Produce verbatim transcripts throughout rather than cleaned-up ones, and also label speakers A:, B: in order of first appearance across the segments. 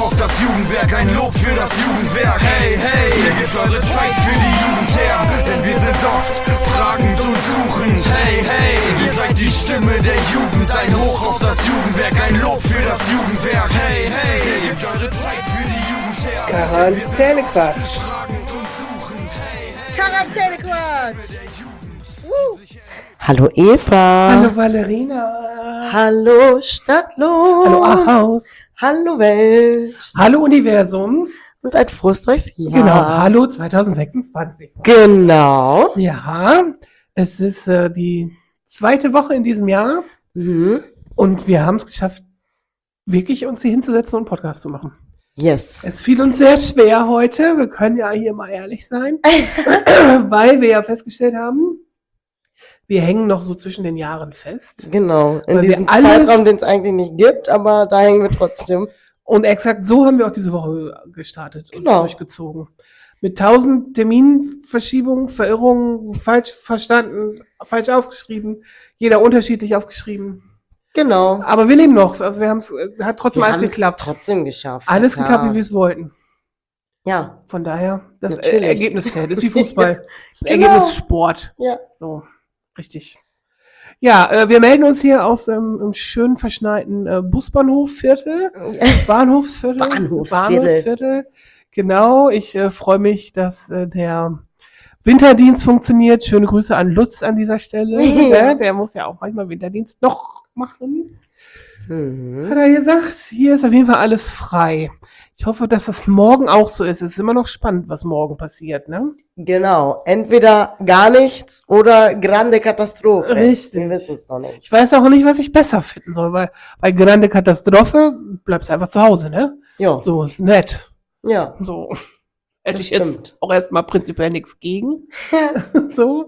A: auf das Jugendwerk, ein Lob für das Jugendwerk. Hey, hey, ihr gebt eure Zeit für die Jugend her, denn wir sind oft fragend und suchend. Hey, hey, ihr seid die Stimme der Jugend, ein Hoch auf das Jugendwerk, ein Lob für das Jugendwerk. Hey, hey, ihr gebt eure Zeit für die Jugend her,
B: Quarantänequatsch.
C: Quarantänequatsch. Uh.
D: Hallo Eva.
B: Hallo Valerina.
D: Hallo Stadtlohn.
B: Hallo Ahaus.
D: Hallo Welt.
B: Hallo Universum.
D: Und ein frohes neues Jahr.
B: Genau, hallo zwanzig sechsundzwanzig.
D: Genau.
B: Ja, es ist äh, die zweite Woche in diesem Jahr.
D: Mhm.
B: Und wir haben es geschafft, wirklich uns hier hinzusetzen und einen Podcast zu machen.
D: Yes.
B: Es fiel uns sehr schwer heute. Wir können ja hier mal ehrlich sein. Weil wir ja festgestellt haben, wir hängen noch so zwischen den Jahren fest.
D: Genau, in
B: Weil
D: diesem
B: wir alles-
D: Zeitraum, den es eigentlich nicht gibt, aber da hängen wir trotzdem.
B: Und exakt so haben wir auch diese Woche gestartet
D: Genau.
B: und durchgezogen. Mit tausend Terminverschiebungen, Verirrungen, falsch verstanden, falsch aufgeschrieben, jeder unterschiedlich aufgeschrieben.
D: Genau.
B: Aber wir leben noch. Also wir haben es, hat trotzdem
D: Wir
B: alles
D: haben's
B: geklappt.
D: trotzdem geschafft.
B: Alles
D: ja.
B: geklappt, wie wir es wollten.
D: Ja.
B: Von daher, das
D: Natürlich.
B: äh, Ergebnis zählt. Das ist wie Fußball. Das
D: Genau.
B: Ergebnis Sport.
D: Ja.
B: So, richtig. Ja, äh, wir melden uns hier aus ähm, einem schön verschneiten äh, Busbahnhofviertel. Bahnhofsviertel.
D: Bahnhofsviertel.
B: Bahnhofsviertel. Genau, ich äh, freue mich, dass äh, der Winterdienst funktioniert. Schöne Grüße an Lutz an dieser Stelle.
D: Ja.
B: Ne? Der muss ja auch manchmal Winterdienst noch machen.
D: Mhm.
B: Hat er gesagt, hier ist auf jeden Fall alles frei. Ich hoffe, dass das morgen auch so ist. Es ist immer noch spannend, was morgen passiert, ne?
D: Genau. Entweder gar nichts oder grande Katastrophe.
B: Richtig.
D: Wir wissen es noch nicht.
B: Ich weiß auch nicht, was ich besser finden soll, weil bei Grande Katastrophe bleibst du einfach zu Hause, ne?
D: Ja.
B: So, nett.
D: Ja.
B: So. Hätte
D: Das
B: ich jetzt
D: stimmt.
B: auch erstmal prinzipiell nichts gegen. So.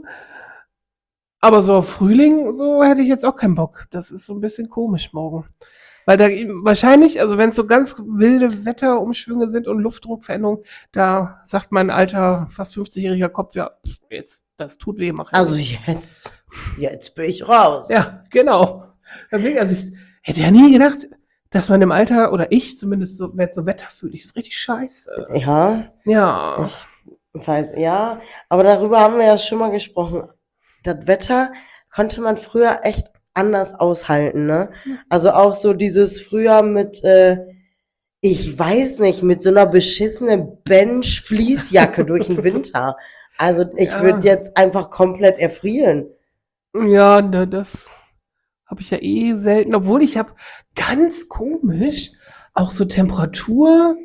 B: Aber so auf Frühling, so hätte ich jetzt auch keinen Bock. Das ist so ein bisschen komisch morgen. Weil da wahrscheinlich, also wenn es so ganz wilde Wetterumschwünge sind und Luftdruckveränderungen, da sagt mein alter, fast fünfzigjähriger Kopf, ja, pff, jetzt, das tut weh, mach ich
D: Also
B: nicht.
D: jetzt, jetzt bin ich raus.
B: Ja, genau. Deswegen, also ich hätte ja nie gedacht, dass man im Alter, oder ich zumindest, so, wenn es so wetterfühlig ist, richtig scheiße.
D: Ja,
B: Ja.
D: ich weiß, ja, aber darüber haben wir ja schon mal gesprochen. Das Wetter konnte man früher echt anders aushalten, ne? Also auch so dieses früher mit, äh, ich weiß nicht, mit so einer beschissenen Bench-Fließjacke durch den Winter. Also ich
B: Ja.
D: würde jetzt einfach komplett erfrieren.
B: Ja, ne, das habe ich ja eh selten, obwohl ich habe ganz komisch auch so Temperatur,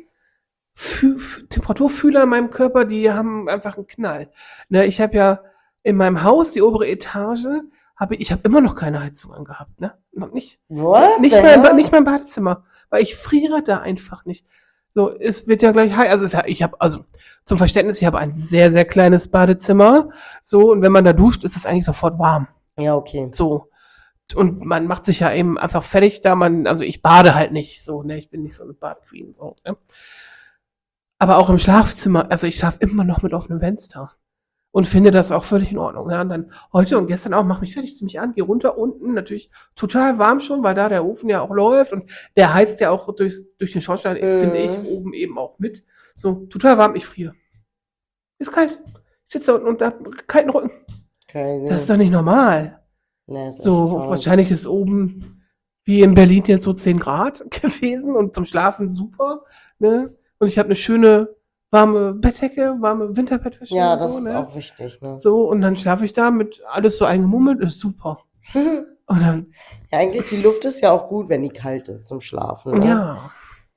B: Fü F- Temperaturfühler in meinem Körper, die haben einfach einen Knall. Ne, ich habe ja in meinem Haus, die obere Etage, habe ich, ich habe immer noch keine Heizung angehabt, ne? Noch nicht.
D: What?
B: Nicht
D: the
B: mein, Ba-
D: hell?
B: nicht mein Badezimmer, weil ich friere da einfach nicht. So, es wird ja gleich heiß. Also es, ich habe, also zum Verständnis, ich habe ein sehr, sehr kleines Badezimmer. So, und wenn man da duscht, ist es eigentlich sofort warm.
D: Ja, okay.
B: So. Und man macht sich ja eben einfach fertig da. Man, also ich bade halt nicht so, ne? Ich bin nicht so eine Badqueen. So, ne? Aber auch im Schlafzimmer, also ich schlafe immer noch mit offenem Fenster. Und finde das auch völlig in Ordnung. Ja, und dann heute und gestern auch, mach mich fertig, zieh mich an, geh runter, unten, natürlich total warm schon, weil da der Ofen ja auch läuft und der heizt ja auch durchs, durch den Schornstein,
D: Mhm.
B: finde ich, oben eben auch mit. So, total warm, ich friere. Ist kalt. Ich sitze da unten und hab kalten Rücken.
D: Crazy.
B: Das ist doch nicht normal.
D: Nee, ist echt
B: So,
D: verrückt.
B: wahrscheinlich ist oben wie in Berlin jetzt so zehn Grad gewesen und zum Schlafen super. Ne? Und ich habe eine schöne warme Bettdecke, warme Winterbettwäsche.
D: Ja,
B: und
D: das
B: so,
D: ist
B: ne?
D: auch wichtig, ne?
B: So, und dann schlafe ich da mit alles so eingemummelt, ist super. Und dann,
D: Ja, eigentlich, die Luft ist ja auch gut, wenn die kalt ist zum Schlafen. Ne?
B: ja,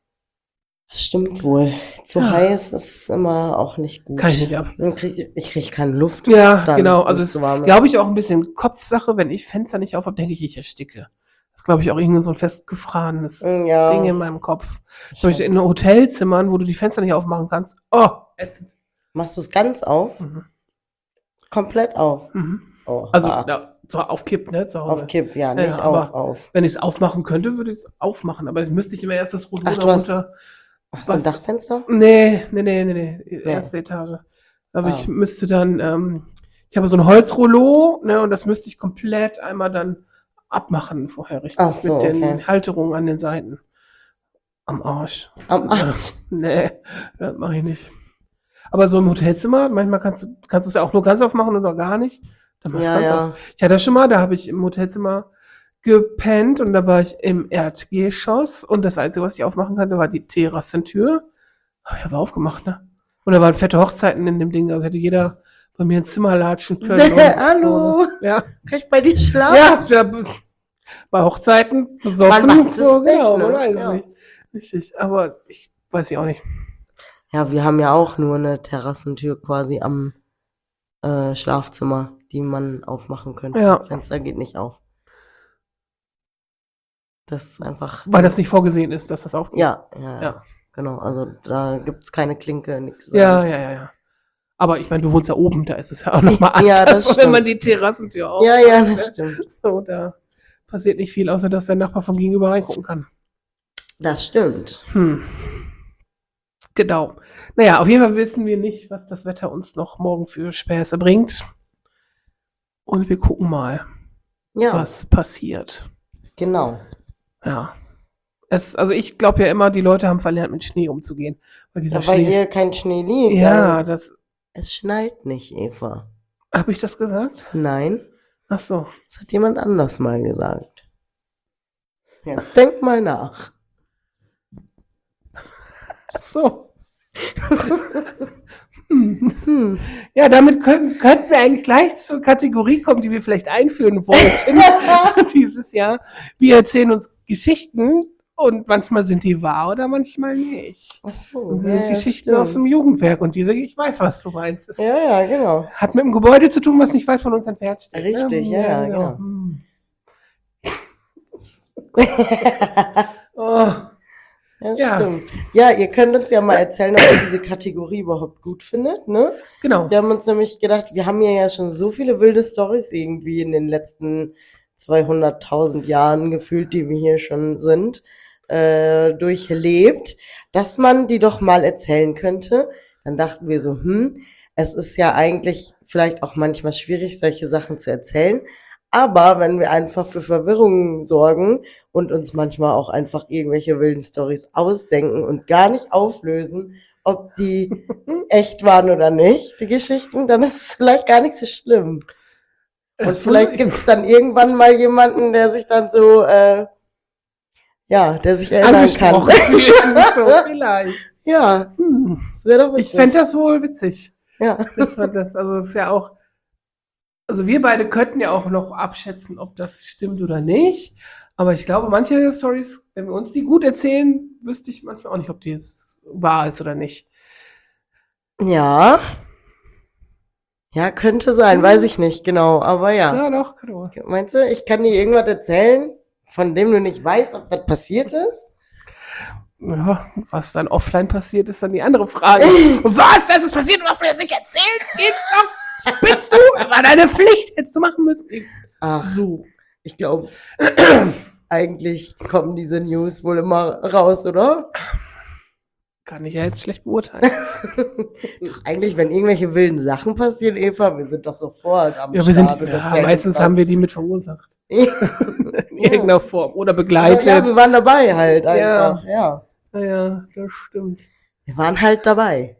D: Das stimmt wohl. Zu
B: Ja.
D: heiß ist immer auch nicht gut.
B: kann ich nicht ab.
D: Dann krieg ich, ich krieg keine Luft.
B: Ja,
D: dann,
B: genau.
D: wenn
B: Also
D: es
B: es
D: zu warm ist.
B: glaube ich auch ein bisschen Kopfsache. Wenn ich Fenster nicht auf habe, denke ich, ich ersticke. Das ist, glaube ich, auch irgendwie so ein festgefahrenes
D: Ja.
B: Ding in meinem Kopf. Zum Beispiel in Hotelzimmern, wo du die Fenster nicht aufmachen kannst. Oh, ätzend.
D: Machst du es ganz auf?
B: Mhm.
D: Komplett auf?
B: Mhm.
D: Oh,
B: Also
D: ah.
B: ja, so auf Kipp, ne? Zu Hause.
D: Auf Kipp, ja,
B: Ja,
D: nicht
B: ja,
D: auf,
B: aber-
D: auf.
B: Wenn ich es aufmachen könnte, würde ich es aufmachen. Aber dann müsste ich immer erst das Rollo
D: Ach, du hast-
B: runter.
D: Hast du ein
B: was-
D: Dachfenster?
B: Nee, nee, nee, nee, nee. Erste Etage. Aber
D: Ah.
B: ich müsste dann, ähm, ich habe so ein Holzrollo, ne, und das müsste ich komplett einmal dann abmachen vorher, richtig?
D: Ach so,
B: mit den
D: okay.
B: Halterungen an den Seiten. Am Arsch.
D: Am Arsch.
B: Nee, das mache ich nicht. Aber so im Hotelzimmer, manchmal kannst du kannst du es ja auch nur ganz aufmachen oder gar nicht. Dann machst du
D: Ja,
B: ganz
D: ja.
B: auf. Ich hatte das schon mal, da habe ich im Hotelzimmer gepennt und da war ich im Erdgeschoss und das Einzige, was ich aufmachen konnte, war die Terrassentür. Aber ich habe aufgemacht, ne? Und da waren fette Hochzeiten in dem Ding, also hätte jeder bei mir ins Zimmer latschen können. und
D: Hallo.
B: So, ne? Ja.
D: Kann ich bei dir schlafen?
B: Ja, ja, b- bei Hochzeiten besoffen.
D: Man weiß es
B: so,
D: nicht,
B: genau,
D: ne?
B: man weiß es
D: Ja.
B: nicht. Richtig, aber ich weiß ich auch nicht.
D: Ja, wir haben ja auch nur eine Terrassentür quasi am äh, Schlafzimmer, die man aufmachen könnte.
B: Ja.
D: Fenster geht nicht auf. Das ist einfach.
B: Weil das nicht vorgesehen ist, dass das aufgeht.
D: Ja, ja, ja.
B: Ja.
D: Genau. Also da gibt's keine Klinke, nichts.
B: Ja, ja, ja, ja. Aber ich meine, du wohnst ja oben, da ist es ja auch nochmal anders,
D: Ja, das
B: wenn
D: stimmt.
B: man die Terrassentür aufmacht.
D: Ja, ja, das stimmt.
B: So, da passiert nicht viel, außer dass der Nachbar von gegenüber reingucken kann.
D: Das stimmt.
B: Hm. Genau. Naja, auf jeden Fall wissen wir nicht, was das Wetter uns noch morgen für Späße bringt. Und wir gucken mal,
D: Ja,
B: was passiert.
D: genau.
B: Ja. Es, also ich glaube ja immer, die Leute haben verlernt, mit Schnee umzugehen. Weil dieser
D: Ja, weil
B: Schnee.
D: hier kein Schnee liegt.
B: Ja,
D: Also,
B: das.
D: es schneit nicht, Eva.
B: Habe ich das gesagt?
D: Nein,
B: Ach so.
D: das hat jemand anders mal gesagt. Jetzt denk mal nach.
B: Ach so. hm. Ja, damit könnten, könnten wir eigentlich gleich zur Kategorie kommen, die wir vielleicht einführen wollten dieses Jahr. Wir erzählen uns Geschichten und manchmal sind die wahr oder manchmal nicht.
D: Ach so.
B: Und
D: Ja,
B: sind
D: ja,
B: Geschichten
D: stimmt.
B: aus dem Jugendwerk und diese, ich weiß, was du meinst. Das
D: Ja, ja, genau.
B: hat mit dem Gebäude zu tun, was nicht weit von uns entfernt steht.
D: Richtig,
B: ne?
D: ja, ja, genau.
B: Hm. Oh.
D: Ja,
B: Ja.
D: stimmt. Ja, ihr könnt uns ja mal erzählen, ob ihr diese Kategorie überhaupt gut findet, ne?
B: Genau.
D: Wir haben uns nämlich gedacht, wir haben hier ja schon so viele wilde Storys irgendwie in den letzten zweihunderttausend Jahren gefühlt, die wir hier schon sind, äh, durchlebt, dass man die doch mal erzählen könnte. Dann dachten wir so, hm, es ist ja eigentlich vielleicht auch manchmal schwierig, solche Sachen zu erzählen. Aber wenn wir einfach für Verwirrung sorgen und uns manchmal auch einfach irgendwelche wilden Storys ausdenken und gar nicht auflösen, ob die echt waren oder nicht, die Geschichten, dann ist es vielleicht gar nicht so schlimm. Und
B: Das
D: vielleicht gibt es dann irgendwann mal jemanden, der sich dann so, äh, ja, der sich erinnern kann.
B: angesprochen fühlt. So, vielleicht.
D: Ja,
B: Hm.
D: das wäre doch
B: Ich
D: witzig.
B: fände das wohl witzig.
D: Ja.
B: Das war das. Also es ist ja auch. Also wir beide könnten ja auch noch abschätzen, ob das stimmt oder nicht. Aber ich glaube, manche Stories, wenn wir uns die gut erzählen, wüsste ich manchmal auch nicht, ob die jetzt wahr ist oder nicht.
D: Ja. Ja, könnte sein, weiß ich nicht genau, aber ja.
B: Ja, doch, genau.
D: Meinst du, ich kann dir irgendwas erzählen, von dem du nicht weißt, ob das passiert ist?
B: Ja, was dann offline passiert, ist dann die andere Frage. Was? Das ist passiert? Du hast mir das nicht erzählt? Geht's doch? Spinnst du? Das war deine Pflicht, hättest du machen müssen.
D: Ach,
B: So.
D: ich glaube, eigentlich kommen diese News wohl immer raus, oder?
B: Kann ich ja jetzt schlecht beurteilen.
D: Eigentlich, wenn irgendwelche wilden Sachen passieren, Eva, wir sind doch sofort am
B: Ja, wir sind,
D: Start und
B: ja,
D: erzählen
B: meistens
D: uns
B: haben wir die mit verursacht.
D: das.
B: In irgendeiner Form. Oder begleitet.
D: Ja, wir waren dabei halt
B: Ja.
D: einfach, ja.
B: Naja, das stimmt.
D: Wir waren halt dabei.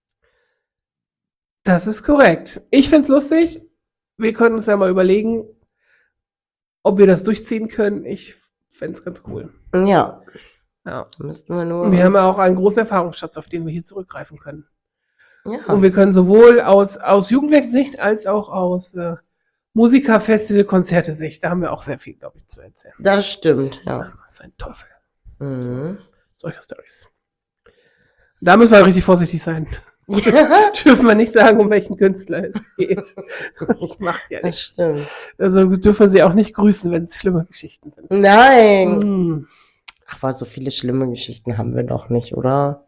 B: Das ist korrekt. Ich find's lustig. Wir können uns ja mal überlegen, ob wir das durchziehen können. Ich fänd's ganz cool.
D: Ja,
B: Ja.
D: müssten wir nur.
B: Und wir haben
D: uns-
B: ja auch einen großen Erfahrungsschatz, auf den wir hier zurückgreifen können.
D: Ja.
B: Und wir können sowohl aus, aus Jugendwerksicht als auch aus äh, Musikerfestival-Konzerte-Sicht, da haben wir auch sehr viel, glaube ich, zu erzählen.
D: Das stimmt, ja.
B: Das ist ein Teufel.
D: Mhm.
B: Solche Stories. Da müssen wir richtig vorsichtig sein.
D: Ja,
B: Dürfen wir nicht sagen, um welchen Künstler es geht. Das macht ja
D: das
B: nichts.
D: stimmt.
B: Also dürfen sie auch nicht grüßen, wenn es schlimme Geschichten sind.
D: Nein.
B: Hm.
D: Ach, aber so viele schlimme Geschichten haben wir doch nicht, oder?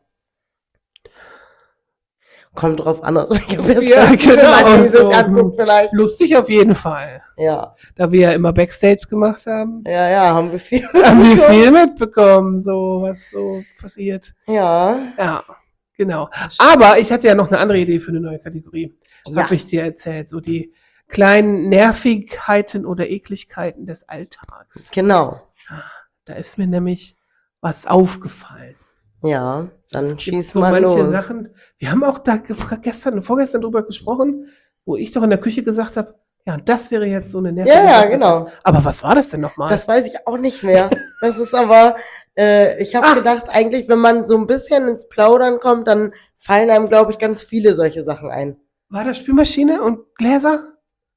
D: Kommt drauf an, aus welcher Perspektive
B: genau,
D: man die sich
B: so.
D: anguckt vielleicht.
B: Lustig auf jeden Fall.
D: Ja,
B: Da wir ja immer Backstage gemacht haben,
D: ja, ja, haben wir viel.
B: haben wir viel mitbekommen, so was so passiert.
D: Ja,
B: Ja, genau. Aber ich hatte ja noch eine andere Idee für eine neue Kategorie.
D: ja.
B: Habe ich dir erzählt. So die kleinen Nervigkeiten oder Ekligkeiten des Alltags.
D: Genau.
B: Da ist mir nämlich was aufgefallen.
D: Ja, dann
B: Es gibt
D: schießt
B: so
D: mal
B: manche
D: los.
B: Sachen. Wir haben auch da ge- gestern, vorgestern drüber gesprochen, wo ich doch in der Küche gesagt habe, ja, das wäre jetzt so eine nervige
D: Ja, ja,
B: Sache.
D: genau.
B: Aber was war das denn nochmal?
D: Das weiß ich auch nicht mehr. Das ist aber, äh, ich habe
B: Ah.
D: gedacht, eigentlich, wenn man so ein bisschen ins Plaudern kommt, dann fallen einem, glaube ich, ganz viele solche Sachen ein.
B: War das Spülmaschine und Gläser?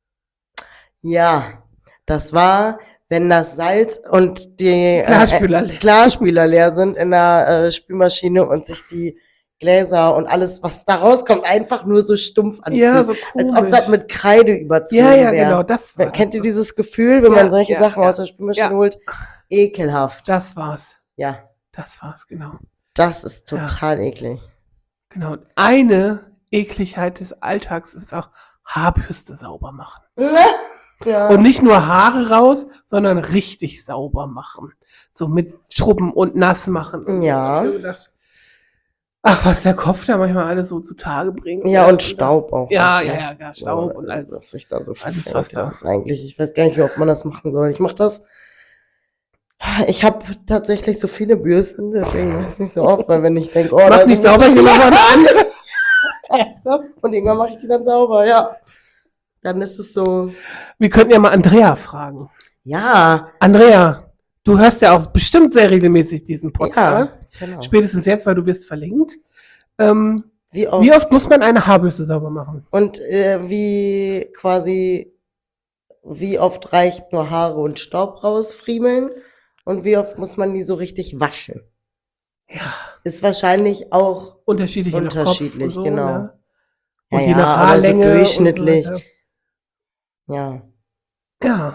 D: Ja, das war, wenn das Salz und die
B: Glasspüler
D: äh,
B: leer.
D: Glasspüler leer sind in der äh, Spülmaschine und sich die Gläser und alles, was da rauskommt, einfach nur so stumpf anfühlt.
B: Ja, so
D: als
B: komisch.
D: ob das mit Kreide überzogen
B: ja, ja,
D: wäre.
B: genau, das war
D: Kennt
B: das
D: ihr
B: so.
D: dieses Gefühl, wenn
B: Ja,
D: man solche
B: ja,
D: Sachen
B: ja.
D: aus der Spülmaschine
B: Ja.
D: holt? Ekelhaft.
B: Das war's.
D: Ja,
B: Das war's, genau.
D: das ist
B: Ja.
D: total eklig.
B: Genau. Und eine Ekligkeit des Alltags ist auch Haarbürste sauber machen.
D: Ja.
B: Und nicht nur Haare raus, sondern richtig sauber machen. So mit Schrubben und nass machen. Und
D: Ja.
B: So. Ich hab gedacht, ach, was der Kopf da manchmal alles so zutage bringt.
D: Ja, und Staub auch.
B: Ja,
D: noch,
B: ja,
D: ne?
B: ja, ja, Staub und alles.
D: Was sich da so
B: Alles,
D: verfängt.
B: was da-
D: Das ist eigentlich, ich weiß gar nicht, wie oft man das machen soll. Ich mache das. Ich habe tatsächlich so viele Bürsten, deswegen mache ich es nicht so oft, weil wenn ich denke, oh,
B: Mach
D: da
B: nicht
D: sind
B: sauber,
D: so
B: ich will noch mal eine andere.
D: und irgendwann mache ich die dann sauber, ja. Dann ist es so,
B: Wir könnten ja mal Andrea fragen.
D: ja,
B: Andrea, du hörst ja auch bestimmt sehr regelmäßig diesen
D: ja,
B: Podcast.
D: genau.
B: Spätestens jetzt, weil du wirst verlinkt. Ähm,
D: Wie oft?
B: wie oft muss man eine Haarbürste sauber machen?
D: Und äh, wie quasi, wie oft reicht nur Haare und Staub rausfriemeln? Und wie oft muss man die so richtig waschen?
B: Ja.
D: Ist wahrscheinlich auch,
B: Unterschiedlich, je nach Kopf
D: Unterschiedlich,
B: und so,
D: genau.
B: Ne?
D: ja,
B: Und je
D: ja,
B: nach
D: aber so
B: Haarlänge.
D: durchschnittlich.
B: Und so weiter.
D: Ja.
B: Ja.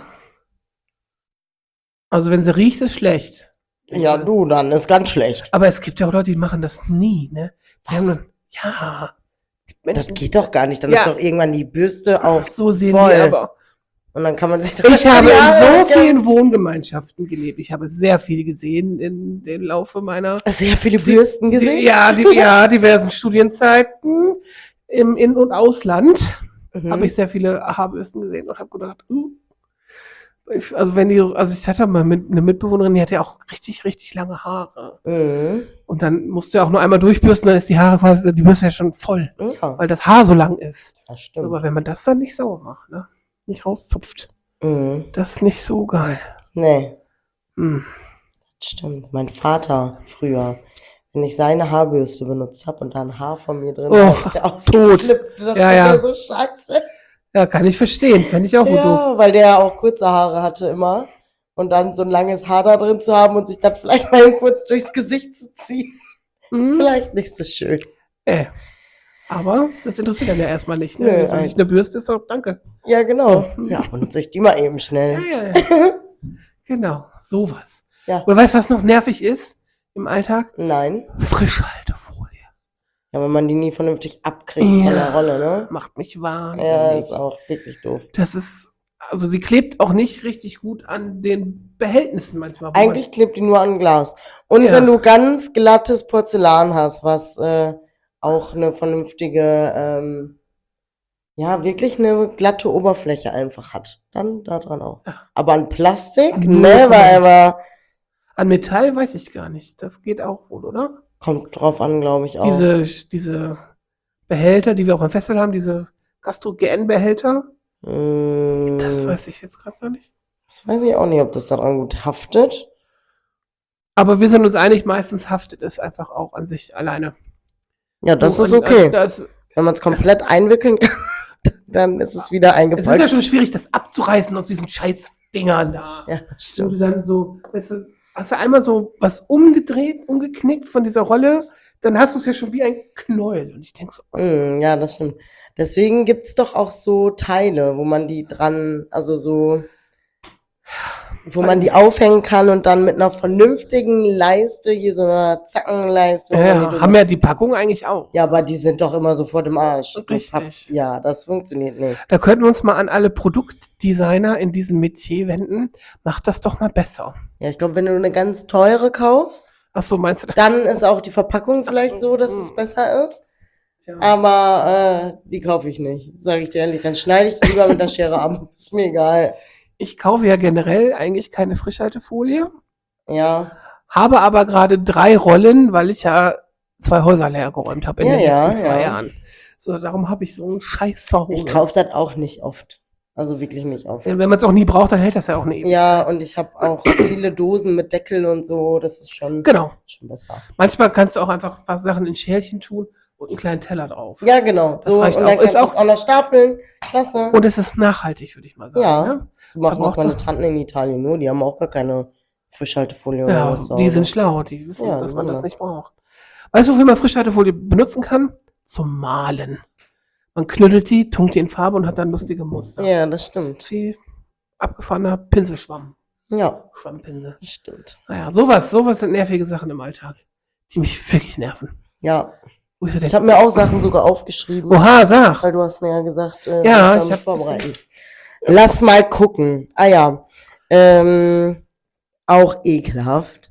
B: Also wenn sie riecht, ist schlecht.
D: Ja, du, dann ist ganz schlecht.
B: Aber es gibt ja auch Leute, die machen das nie, ne? Die
D: Was?
B: haben dann, ja. Es gibt
D: Das
B: Menschen,
D: geht doch gar nicht. Dann
B: Ja.
D: ist doch irgendwann die Bürste auch
B: so sehen
D: voll.
B: die aber.
D: Und dann kann man sich doch
B: Ich habe
D: Ja,
B: in so
D: ja.
B: vielen Wohngemeinschaften gelebt. Ich habe sehr viel gesehen in den Laufe meiner
D: sehr viele Bürsten gesehen.
B: Die, ja, die, ja, diversen Studienzeiten im In- und Ausland
D: Mhm.
B: habe ich sehr viele Haarbürsten gesehen und habe gedacht, uh, ich, also wenn die, also ich hatte mal mit, eine Mitbewohnerin, die hatte ja auch richtig, richtig lange Haare.
D: Mhm.
B: Und dann musst du ja auch nur einmal durchbürsten, dann ist die Haare quasi, die Bürste ja schon voll,
D: Ja,
B: weil das Haar so lang ist.
D: das stimmt.
B: Aber wenn man das dann nicht sauber macht, ne? Nicht rauszupft,
D: Mhm.
B: das ist nicht so geil.
D: Nee,
B: Hm.
D: das stimmt. Mein Vater früher, wenn ich seine Haarbürste benutzt habe und da ein Haar von mir drin
B: Oh,
D: war, ist der ausgeflippt. Das
B: Ja,
D: war
B: ja.
D: so scheiße.
B: Ja, kann ich verstehen, fände ich auch gut doof.
D: Ja, weil der auch kurze Haare hatte immer. Und dann so ein langes Haar da drin zu haben und sich dann vielleicht mal kurz durchs Gesicht zu ziehen.
B: Hm.
D: Vielleicht nicht so schön.
B: Äh. Aber das interessiert dann ja erstmal nicht. Ne?
D: Nö,
B: Wenn
D: als-
B: ich eine Bürste ist, doch danke.
D: Ja, genau.
B: Mhm.
D: Ja, benutze ich die mal eben
B: Ja,
D: schnell.
B: ja, ja. Genau, sowas.
D: Ja.
B: Oder weißt du, was noch nervig ist im Alltag?
D: Nein.
B: Frischhaltefolie.
D: Ja, wenn man die nie vernünftig abkriegt
B: Ja.
D: von der Rolle, ne?
B: Macht mich wahnsinnig.
D: Ja, ist auch wirklich doof.
B: Das ist, also sie klebt auch nicht richtig gut an den Behältnissen manchmal. wo
D: Eigentlich klebt die nur an Glas. Und
B: Ja.
D: wenn du ganz glattes Porzellan hast, was äh, auch eine vernünftige, ähm, ja, wirklich eine glatte Oberfläche einfach hat, dann da dran auch.
B: Ja.
D: Aber an Plastik,
B: Nur-
D: never ever.
B: Man, an Metall weiß ich gar nicht. Das geht auch wohl, oder?
D: Kommt drauf an, glaube ich auch.
B: Diese, diese Behälter, die wir auch beim Festival haben, diese Gastro-G N-Behälter,
D: Mm,
B: das weiß ich jetzt gerade gar nicht.
D: das weiß ich auch nicht, ob das daran gut haftet.
B: Aber wir sind uns einig, meistens haftet es einfach auch an sich alleine.
D: Ja, das
B: So,
D: ist
B: an-
D: okay.
B: an- Das,
D: Wenn man es komplett einwickeln kann, dann ist es wieder
B: es ist
D: eingepackt.
B: ja schon schwierig, das abzureißen aus diesen Scheißdingern da.
D: Ja, das
B: Wo
D: stimmt.
B: du dann so, weißt du, hast du einmal so was umgedreht, umgeknickt von dieser Rolle, dann hast du es ja schon wie ein Knäuel. Und ich denke so,
D: Mm, ja, das stimmt. Deswegen gibt's doch auch so Teile, wo man die dran, also so, wo man die aufhängen kann und dann mit einer vernünftigen Leiste, hier so einer Zackenleiste. wo man
B: ja,
D: die
B: haben
D: drüber-
B: ja die Packung eigentlich auch.
D: Ja, aber die sind doch immer sofort im Arsch. So
B: Richtig.
D: Papp- Ja, das funktioniert nicht.
B: Da könnten wir uns mal an alle Produktdesigner in diesem Metier wenden. Macht das doch mal besser.
D: Ja, ich glaube, wenn du eine ganz teure kaufst,
B: Ach so, meinst du das?
D: dann ist auch die Verpackung vielleicht
B: so,
D: so, dass
B: mm.
D: es besser ist.
B: Ja.
D: Aber äh, die kaufe ich nicht, sage ich dir ehrlich. Dann schneide ich die lieber mit der Schere ab. Ist mir egal.
B: Ich kaufe ja generell eigentlich keine Frischhaltefolie.
D: Ja.
B: habe aber gerade drei Rollen, weil ich ja zwei Häuser leer geräumt habe in
D: Ja,
B: den
D: ja,
B: letzten zwei
D: ja.
B: Jahren. So, darum habe ich so einen Scheiß zu Hause.
D: Ich kaufe das auch nicht oft. Also wirklich nicht oft.
B: Wenn man es auch nie braucht, dann hält das ja auch eine Ewigkeit.
D: Ja, und ich habe auch viele Dosen mit Deckel und so. Das ist schon,
B: Genau.
D: schon besser.
B: Manchmal kannst du auch einfach was Sachen in Schälchen tun und einen kleinen Teller drauf.
D: Ja, genau.
B: Das
D: So, und
B: reicht
D: dann
B: auch.
D: kannst
B: Ist
D: du
B: auch-
D: es auch noch stapeln. Klasse.
B: Und es ist nachhaltig, würde ich mal sagen.
D: Ja.
B: Ne?
D: So machen
B: Da
D: das
B: braucht
D: meine
B: man-
D: Tanten in Italien nur. Die haben auch gar keine Frischhaltefolie oder
B: Ja,
D: was zu
B: die
D: Hause.
B: sind schlau, die wissen,
D: Ja,
B: dass man
D: Wunder.
B: das nicht braucht. Weißt du, wofür man Frischhaltefolie benutzen kann? Zum Malen. Man knüttelt die, tunkt die in Farbe und hat dann lustige Muster.
D: Ja, das stimmt.
B: Wie abgefahrener Pinselschwamm.
D: Ja,
B: Schwammpinsel.
D: das stimmt.
B: Naja, sowas, sowas sind nervige Sachen im Alltag, die mich wirklich nerven.
D: Ja.
B: Wo ich so
D: Ich
B: denke,
D: habe mir auch Sachen sogar aufgeschrieben.
B: oha, sag.
D: Weil du hast mir ja gesagt, äh,
B: Ja,
D: du sollst
B: ich
D: mich
B: hab
D: vorbereiten. Lass mal gucken. Ah ja. Ähm, auch ekelhaft.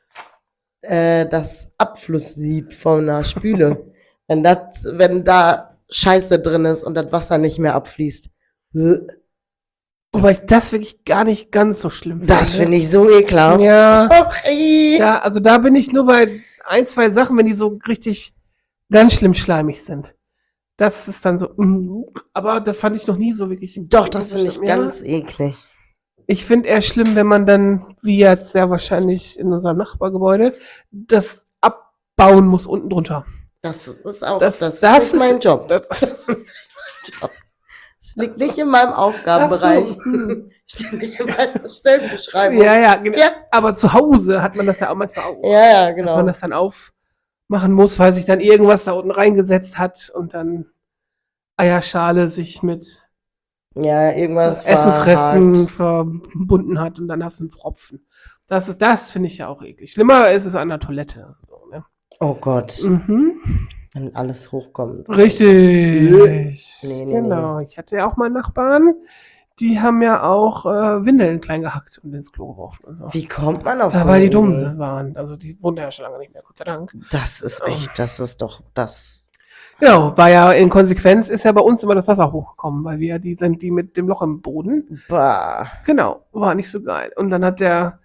D: Äh, das Abflusssieb von einer Spüle. wenn, das, wenn da Scheiße drin ist und das Wasser nicht mehr abfließt. Äh,
B: Wobei ich das wirklich gar nicht ganz so schlimm finde.
D: Das finde ich so ekelhaft.
B: Ja,
D: Sorry.
B: ja, also da bin ich nur bei ein, zwei Sachen, wenn die so richtig ganz schlimm schleimig sind. Das ist dann so, mm, aber das fand ich noch nie so wirklich.
D: Doch, das finde ich
B: schlimm. Ja.
D: ganz eklig.
B: Ich finde eher schlimm, wenn man dann, wie jetzt sehr wahrscheinlich in unserem Nachbargebäude, das abbauen muss unten drunter.
D: Das ist auch,
B: Das-
D: das,
B: das
D: ist nicht mein
B: ist-
D: Job.
B: das-
D: Das ist nicht mein Job. Das liegt nicht in meinem Aufgabenbereich.
B: Ach so, hm.
D: Steht nicht in meiner Stellenbeschreibung.
B: Ja, ja, genau.
D: Tja.
B: Aber zu Hause hat man das ja auch manchmal auch.
D: Ja, ja,
B: Dass
D: genau.
B: man das dann aufmachen muss, weil sich dann irgendwas da unten reingesetzt hat und dann Eierschale sich mit
D: Ja, irgendwas
B: Essensresten verbunden hat und dann hast du einen Pfropfen. Das ist, das finde ich ja auch eklig. Schlimmer ist es an der Toilette. So, ne?
D: Oh Gott,
B: Mhm.
D: wenn alles hochkommt.
B: Richtig.
D: Nee, nee,
B: Genau. Ich hatte ja auch mal Nachbarn, die haben ja auch äh, Windeln klein gehackt und ins Klo geworfen und so.
D: Wie kommt man auf
B: Ja,
D: so
B: weil
D: eine
B: die dumm
D: Idee?
B: waren. Also die wohnen ja schon lange nicht mehr, Gott sei Dank.
D: Das ist echt, das ist doch, das.
B: Genau, war ja in Konsequenz ist ja bei uns immer das Wasser hochgekommen, weil wir die sind die mit dem Loch im Boden.
D: Bah.
B: Genau, war nicht so geil. Und dann hat der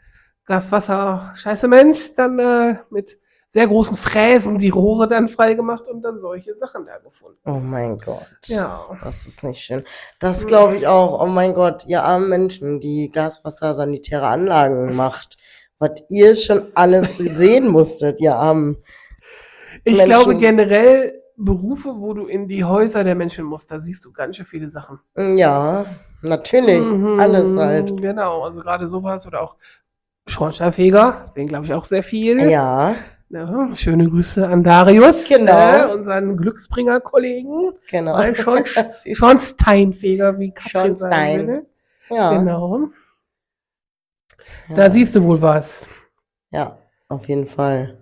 B: Gaswasser-Scheiße-Mensch dann äh, mit sehr großen Fräsen die Rohre dann freigemacht und dann solche Sachen da gefunden.
D: Oh mein Gott.
B: Ja.
D: Das ist nicht schön. Das glaube ich auch. Oh mein Gott, ihr armen Menschen, die Gaswasser sanitäre Anlagen macht. Was ihr schon alles sehen musstet, ihr armen.
B: Ich
D: Menschen.
B: glaube generell Berufe, wo du in die Häuser der Menschen musst, da siehst du ganz schön viele Sachen.
D: Ja, natürlich.
B: Mhm,
D: Alles halt.
B: Genau, also gerade sowas oder auch Schornsteinfeger, sehen glaube ich auch sehr viel.
D: Ja,
B: Ja, schöne Grüße an Darius,
D: Genau.
B: äh, unseren Glücksbringer-Kollegen.
D: genau.
B: Ein Schorn
D: Das ist-
B: Schornsteinfeger, wie Katrin sagen
D: Schornstein.
B: würde.
D: Ja,
B: Genau.
D: ja.
B: Da siehst du wohl was.
D: Ja, auf jeden Fall.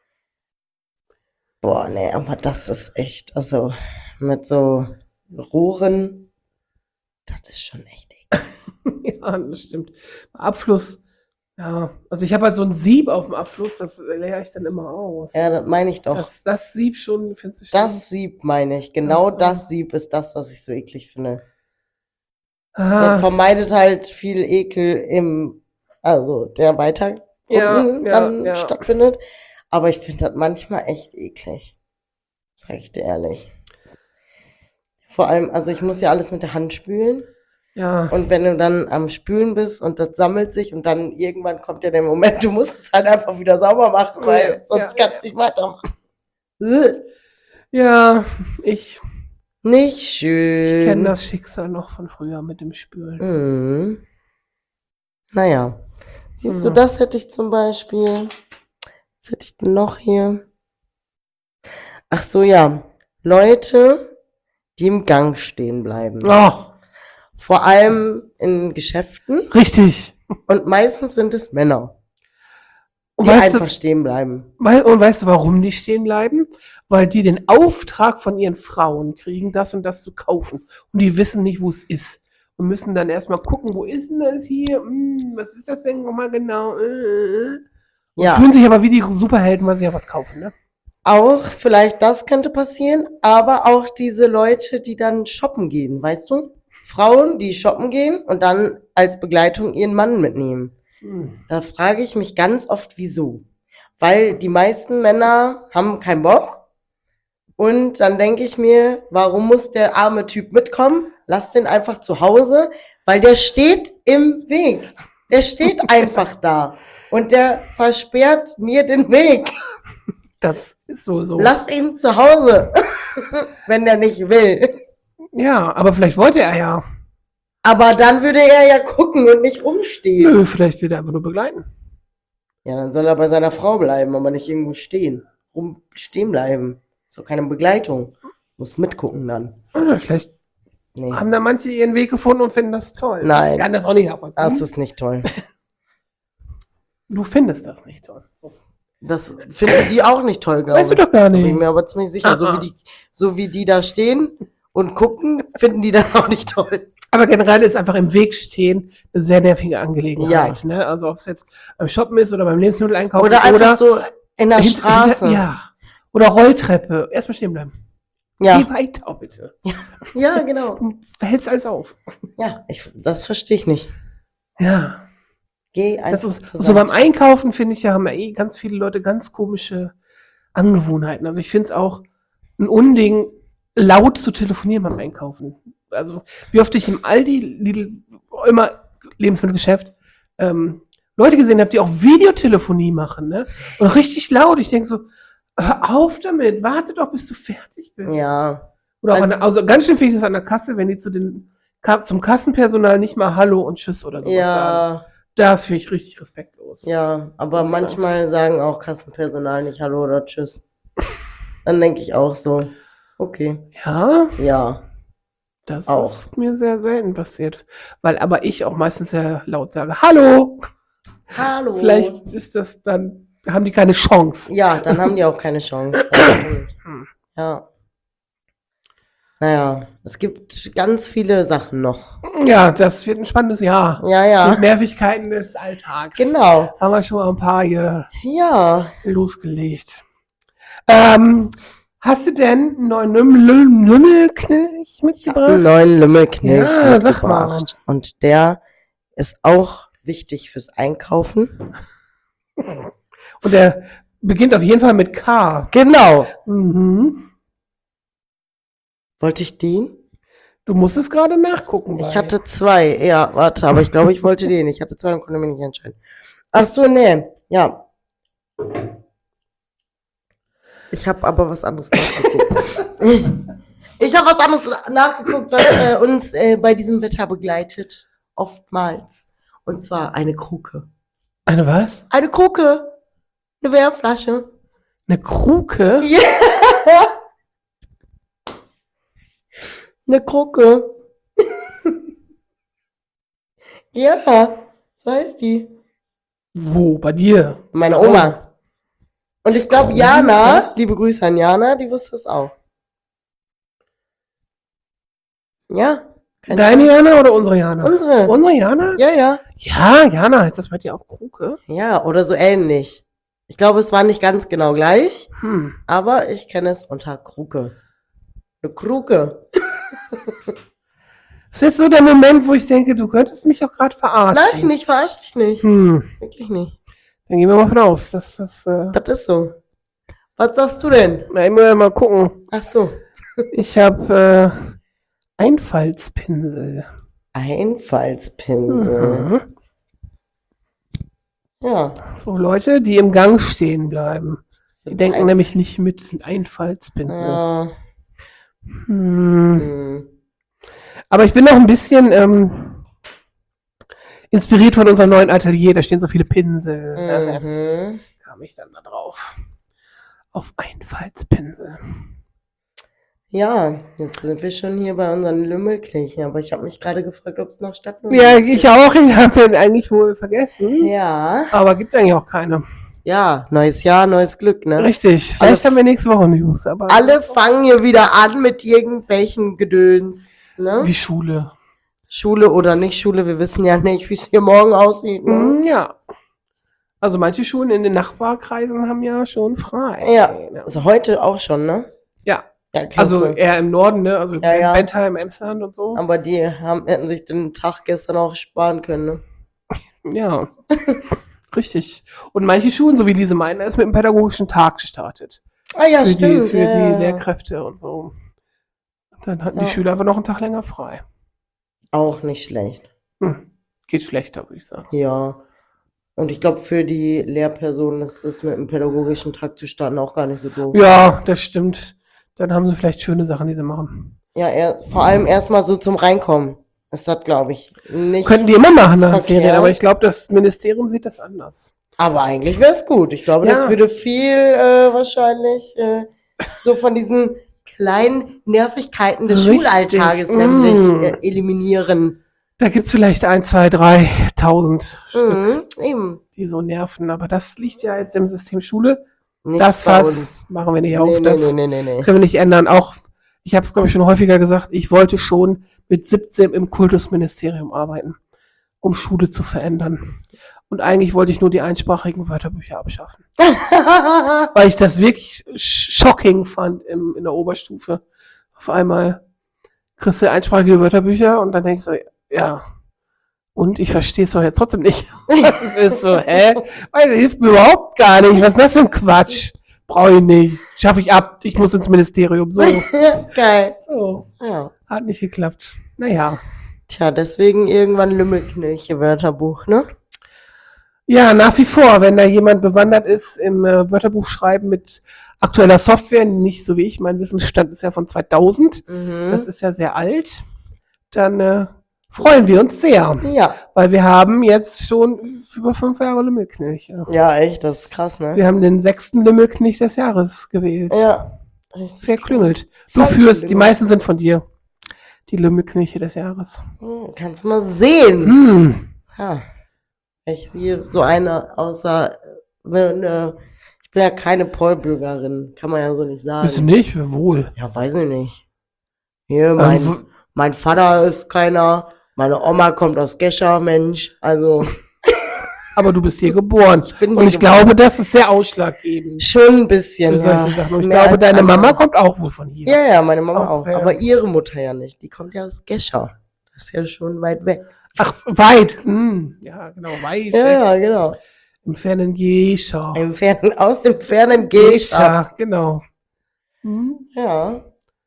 D: Boah, nee, aber das ist echt, also mit so Rohren, das ist schon echt eklig.
B: Ja, das stimmt. Abfluss. Ja, also ich habe halt so ein Sieb auf dem Abfluss, das leere ich dann immer aus.
D: Ja, das meine ich doch.
B: Das, das Sieb schon, findest du schlimm?
D: Das Sieb meine ich. Genau
B: Ach so.
D: das Sieb ist das, was ich so eklig finde. Das
B: Ah,
D: vermeidet halt viel Ekel im, also der weiter
B: Ja,
D: unten
B: ja,
D: dann
B: ja.
D: stattfindet. Aber ich finde das manchmal echt eklig. Sag ich dir ehrlich. Vor allem, also ich muss ja alles mit der Hand spülen.
B: ja.
D: Und wenn du dann am Spülen bist und das sammelt sich und dann irgendwann kommt ja der Moment, du musst es halt einfach wieder sauber machen, weil
B: Ja,
D: sonst
B: ja,
D: kannst du nicht weitermachen. Ugh.
B: Ja, ich,
D: Nicht
B: ich
D: schön.
B: kenne das Schicksal noch von früher mit dem Spülen.
D: Mhm. Naja. Siehst du,
B: Mhm.
D: das hätte ich zum Beispiel. Was hätte ich denn noch hier? Ach so, ja. Leute, die im Gang stehen bleiben.
B: Oh,
D: Vor allem in Geschäften.
B: richtig.
D: Und meistens sind es Männer,
B: Und
D: die
B: weißt,
D: einfach
B: du,
D: stehen bleiben.
B: wei- und weißt du, warum die stehen bleiben? Weil die den Auftrag von ihren Frauen kriegen, das und das zu kaufen. Und die wissen nicht, wo es ist. Und müssen dann erstmal gucken, wo ist denn das hier? Hm, was ist das denn nochmal genau? Äh, äh. Und
D: Ja.
B: fühlen sich aber wie die Superhelden, weil sie ja was kaufen, ne?
D: Auch vielleicht das könnte passieren, aber auch diese Leute, die dann shoppen gehen, weißt du? Frauen, die shoppen gehen und dann als Begleitung ihren Mann mitnehmen.
B: Hm.
D: Da frage ich mich ganz oft, wieso. Weil die meisten Männer haben keinen Bock. Und dann denke ich mir, warum muss der arme Typ mitkommen? Lass den einfach zu Hause, weil der steht im Weg. Der steht einfach da. Und der versperrt mir den Weg.
B: Das ist so, so.
D: Lass ihn zu Hause, wenn er nicht will.
B: Ja, aber vielleicht wollte er ja.
D: Aber dann würde er ja gucken und nicht rumstehen.
B: Nö, vielleicht will er einfach nur begleiten.
D: Ja, dann soll er bei seiner Frau bleiben, aber nicht irgendwo stehen. Rum stehen bleiben. Ist doch keine Begleitung. Muss mitgucken dann.
B: Oder vielleicht
D: Nee,
B: haben da manche ihren Weg gefunden und finden das toll.
D: Nein.
B: Ich kann das auch nicht nachvollziehen.
D: das ist nicht toll.
B: Du findest das nicht toll. So.
D: Das finden die auch nicht toll, glaube ich.
B: Weißt du doch gar
D: Bin ich
B: nicht.
D: mir aber ziemlich sicher. So
B: Ah, ah.
D: wie, die, so wie die da stehen und gucken, finden die das auch nicht toll.
B: Aber generell ist einfach im Weg stehen eine sehr nervige Angelegenheit. Ne? Also ob es jetzt beim Shoppen ist oder beim Lebensmitteleinkauf
D: Oder einfach so in der
B: hint-
D: Straße.
B: hinter- Ja. Oder Rolltreppe. Erstmal stehen bleiben.
D: ja.
B: Geh weiter, bitte.
D: Ja, genau.
B: Du hältst alles auf.
D: Ja, ich, das verstehe ich nicht.
B: Ja.
D: Geh
B: Das
D: einfach
B: ist,
D: zur
B: so beim
D: Seite.
B: Einkaufen, finde ich, ja, haben ja eh ganz viele Leute ganz komische Angewohnheiten. Also ich finde es auch ein Unding, laut zu telefonieren beim Einkaufen. Also wie oft ich im Aldi, Lidl, immer Lebensmittelgeschäft, ähm, Leute gesehen habe, die auch Videotelefonie machen, ne? Und richtig laut. Ich denke so, hör auf damit, warte doch, bis du fertig bist.
D: Ja,
B: Oder auch an der, also ganz schön finde ich es an der Kasse, wenn die zu den, Ka- zum Kassenpersonal nicht mal Hallo und Tschüss oder sowas sagen.
D: ja,
B: Das finde ich richtig respektlos.
D: ja. Aber
B: Ja.
D: manchmal sagen auch Kassenpersonal nicht Hallo oder Tschüss. Dann denke ich auch so, okay,
B: Ja,
D: ja.
B: das
D: Auch.
B: ist mir sehr selten passiert. Weil aber ich auch meistens sehr laut sage, Hallo!
D: Hallo.
B: Vielleicht ist das dann, haben die keine Chance.
D: Ja, dann haben die auch keine Chance. Das stimmt.
B: Hm.
D: Ja. Naja, es gibt ganz viele Sachen noch.
B: Ja, das wird ein spannendes Jahr.
D: Ja,
B: Mit
D: ja.
B: Nervigkeiten des Alltags.
D: Genau.
B: Haben wir schon mal ein paar hier
D: Ja.
B: losgelegt. Ähm, hast du denn einen neuen Nümmel- Nümmelknilch
D: Einen
B: mitgebracht?
D: neuen Lümmelknilch
B: Ja, sag mal.
D: mitgebracht. Und der ist auch wichtig fürs Einkaufen.
B: Und der beginnt auf jeden Fall mit K.
D: Genau.
B: Mhm.
D: Wollte ich den?
B: Du musst es gerade nachgucken.
D: Ich
B: bei-
D: hatte zwei. Ja, warte, aber ich glaube, ich wollte den. Ich hatte zwei und konnte mich nicht entscheiden. Ach so, nee. Ja. Ich habe aber was anderes nachgeguckt. Ich habe was anderes nachgeguckt, was äh, uns äh, bei diesem Wetter begleitet. Oftmals. Und zwar eine Kruke.
B: Eine was?
D: Eine Kruke. Eine Wärmflasche.
B: Eine Kruke?
D: Ja. Eine Kruke. Ja, so heißt die.
B: Wo? Bei dir?
D: Meine
B: Oh.
D: Oma. Und ich glaube,
B: Kruke?
D: Jana, liebe Grüße an Jana, die wusste es auch. Ja. keine
B: Deine
D: Ahnung.
B: Jana oder unsere Jana?
D: Unsere.
B: Unsere Jana?
D: Ja, ja.
B: Ja, Jana, heißt das bei dir auch Kruke?
D: Ja, oder so ähnlich. Ich glaube, es war nicht ganz genau gleich,
B: Hm.
D: aber ich kenne es unter Kruke. Eine Kruke.
B: Das ist jetzt so der Moment, wo ich denke, du könntest mich auch gerade verarschen.
D: Nein, ich verarsche dich nicht.
B: Hm.
D: Wirklich nicht.
B: Dann gehen wir mal von aus, dass das. Äh,
D: Das ist so. Was sagst du denn?
B: na, ich muss ja mal gucken.
D: Ach so.
B: Ich habe äh, Einfallspinsel.
D: Einfallspinsel.
B: Mhm.
D: Ja.
B: So Leute, die im Gang stehen bleiben. Die
D: Sind
B: denken
D: ein-
B: nämlich nicht mit, das sind Einfallspinsel.
D: Ja.
B: Hm.
D: Hm.
B: Aber ich bin noch ein bisschen ähm, inspiriert von unserem neuen Atelier. Da stehen so viele Pinsel. Da
D: Mhm.
B: kam ich dann da drauf. Auf Einfallspinsel.
D: Ja, jetzt sind wir schon hier bei unseren Lümmelknilchen, aber ich habe mich gerade gefragt, ob es noch Stadtnummern
B: Ja,
D: gibt.
B: ich auch. Ich habe den eigentlich wohl vergessen.
D: Ja.
B: Aber gibt eigentlich auch keine.
D: Ja, neues Jahr, neues Glück, ne?
B: Richtig.
D: Alle-
B: Vielleicht haben wir nächste Woche News. Aber
D: Alle fangen hier wieder an mit irgendwelchen Gedöns, ne?
B: wie Schule.
D: Schule oder nicht Schule, wir wissen ja nicht, wie es hier morgen aussieht, ne?
B: Hm, ja. Also manche Schulen in den Nachbarkreisen haben ja schon frei.
D: Ja, also heute auch schon, ne?
B: Ja.
D: Ja, klasse.
B: Also eher im Norden, ne? Also
D: Ja, ja.
B: Bentheim, Emsland und so.
D: Aber die haben, hätten sich den Tag gestern auch sparen können, ne?
B: Ja, richtig. Und manche Schulen, so wie diese meiner, ist mit dem pädagogischen Tag gestartet.
D: Ah ja,
B: für die,
D: stimmt.
B: für
D: ja,
B: die
D: ja.
B: Lehrkräfte und so. Und dann hatten
D: Ja.
B: die Schüler einfach noch einen Tag länger frei.
D: Auch nicht schlecht.
B: Hm. Geht schlechter, würde ich sagen.
D: Ja. Und ich glaube, für die Lehrpersonen ist es mit dem pädagogischen Tag zu starten auch gar nicht so doof.
B: Ja, das stimmt. Dann haben sie vielleicht schöne Sachen, die sie machen.
D: Ja, er, vor allem erstmal so zum Reinkommen. Ist das, glaube ich, nicht.
B: Könnten die immer machen nach den
D: Verkehrt.
B: Ferien, aber ich glaube, das Ministerium sieht das anders.
D: Aber eigentlich wäre es gut. Ich glaube, das
B: Ja.
D: würde viel äh, wahrscheinlich äh, so von diesen kleinen Nervigkeiten des
B: Richtig.
D: Schulalltages
B: Mm.
D: nämlich äh, eliminieren.
B: Da gibt's vielleicht ein, zwei, dreitausend Stück,
D: Mhm, eben.
B: die so nerven. Aber das liegt ja jetzt im System Schule.
D: Nicht
B: Das
D: bei
B: Fass
D: uns.
B: machen wir nicht
D: Nee,
B: auf.
D: nee,
B: Das
D: nee, nee, nee, nee.
B: können wir nicht ändern. Auch, ich habe es, glaube ich, schon häufiger gesagt, ich wollte schon mit siebzehn im Kultusministerium arbeiten, um Schule zu verändern. Und eigentlich wollte ich nur die einsprachigen Wörterbücher abschaffen. Weil ich das wirklich shocking fand im, in der Oberstufe. Auf einmal kriegst du einsprachige Wörterbücher und dann denkst du, ja, und ich verstehe es doch jetzt trotzdem nicht. Was es ist so, hä? Weil das hilft mir überhaupt gar nicht. Was ist das für ein Quatsch? Brauche ich nicht. Schaffe ich ab. Ich muss ins Ministerium. So.
D: Geil.
B: so.
D: Ja.
B: Hat nicht geklappt. Naja.
D: Tja, deswegen irgendwann Lümmelknilche Wörterbuch, ne?
B: Ja, nach wie vor, wenn da jemand bewandert ist im äh, Wörterbuchschreiben mit aktueller Software, nicht so wie ich, mein Wissensstand ist ja von zweitausend,
D: Mhm.
B: das ist ja sehr alt, dann äh, freuen wir uns sehr,
D: Ja.
B: weil wir haben jetzt schon über fünf Jahre Lümmelknilch.
D: Ja, echt, das ist krass, ne?
B: Wir haben den sechsten Lümmelknilch des Jahres gewählt.
D: Ja. Richtig.
B: Verklüngelt. Du
D: Voll
B: führst, die
D: klüngelt.
B: meisten sind von dir. Die Lümmelknilche des Jahres.
D: Hm, kannst du mal sehen.
B: Hm.
D: Ja. Ich wie so eine außer ne, ne, ich bin ja keine Polbürgerin, kann man ja so nicht
B: Bist du
D: sagen.
B: nicht? Wohl.
D: Ja, weiß ich nicht. Hier, mein,
B: Ähm, wo-
D: mein Vater ist keiner, meine Oma kommt aus Gescher, Mensch. Also
B: aber du bist hier geboren.
D: bin
B: Und
D: hier
B: ich
D: geboren.
B: glaube, das ist sehr ausschlaggebend.
D: schon ein bisschen.
B: Für solche
D: Ja.
B: Sachen. Und ich
D: Mehr
B: glaube,
D: als
B: deine
D: andere.
B: Mama kommt auch wohl von hier.
D: Ja, ja, meine Mama
B: Auch
D: auch.
B: sehr.
D: Aber ihre Mutter ja nicht. Die kommt ja aus Gescher. Das ist ja schon weit weg.
B: Ach, weit. Hm. Ja, genau, weit.
D: Ja,
B: weg.
D: ja, genau.
B: Im fernen Gescher.
D: Im fernen, aus dem fernen Gescher.
B: Gescher, genau. Hm.
D: Ja.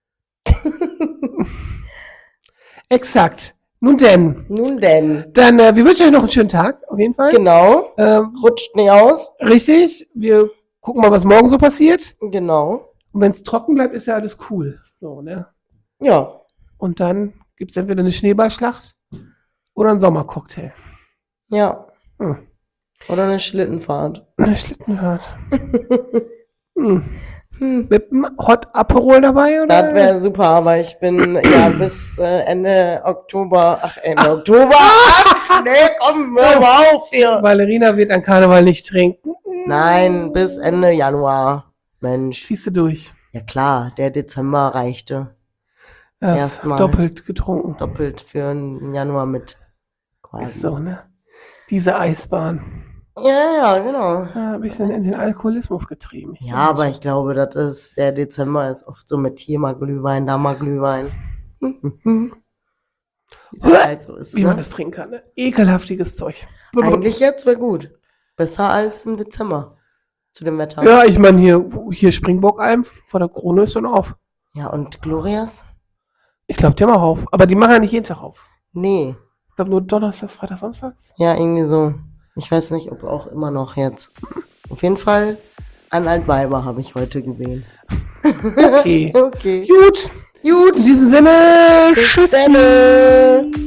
B: Exakt. Nun denn.
D: Nun denn.
B: Dann, äh, wir wünschen euch noch einen schönen Tag, auf jeden Fall.
D: Genau.
B: Ähm,
D: Rutscht nicht aus.
B: richtig. Wir gucken mal, was morgen so passiert.
D: Genau.
B: Und wenn es trocken bleibt, ist ja alles cool. So, ne?
D: Ja.
B: Und dann gibt es entweder eine Schneeballschlacht oder einen Sommercocktail.
D: Ja.
B: Hm.
D: Oder eine Schlittenfahrt.
B: Eine Schlittenfahrt. hm. Mit einem Hot Aperol dabei, oder?
D: Das wäre super, aber ich bin ja bis äh, Ende Oktober, ach Ende Oktober, ach, nee, komm, hör mal auf hier.
B: Valerina wird an Karneval nicht trinken.
D: Nein, bis Ende Januar. Mensch.
B: Ziehst du durch.
D: Ja klar, der Dezember reichte.
B: Erst
D: Erstmal.
B: doppelt getrunken.
D: Doppelt für den Januar mit. Quasi.
B: Ist so, ne? Diese Eisbahn.
D: Ja, ja, genau.
B: Ja, ein bisschen in den Alkoholismus getrieben.
D: Ja, aber ich glaube, das ist, der Dezember ist oft so mit hier mal Glühwein, da mal Glühwein. Wie das halt so ist,
B: Wie man
D: ne?
B: das trinken kann, ne? Ekelhaftiges Zeug.
D: Eigentlich jetzt wäre gut. Besser als im Dezember. Zu dem Wetter.
B: Ja, ich meine, hier, hier Springbockalm vor der Krone ist schon auf.
D: Ja, und Glorias?
B: Ich glaube, die haben auch auf. Aber die machen ja nicht jeden Tag auf.
D: Nee.
B: Ich glaube nur Donnerstag, Freitag, Samstags.
D: Ja, irgendwie so. Ich weiß nicht, ob auch immer noch jetzt. Auf jeden Fall an Altweiber habe ich heute gesehen.
B: Okay.
D: Okay.
B: Gut.
D: Gut.
B: In diesem Sinne,
D: Bis
B: tschüss.
D: dann.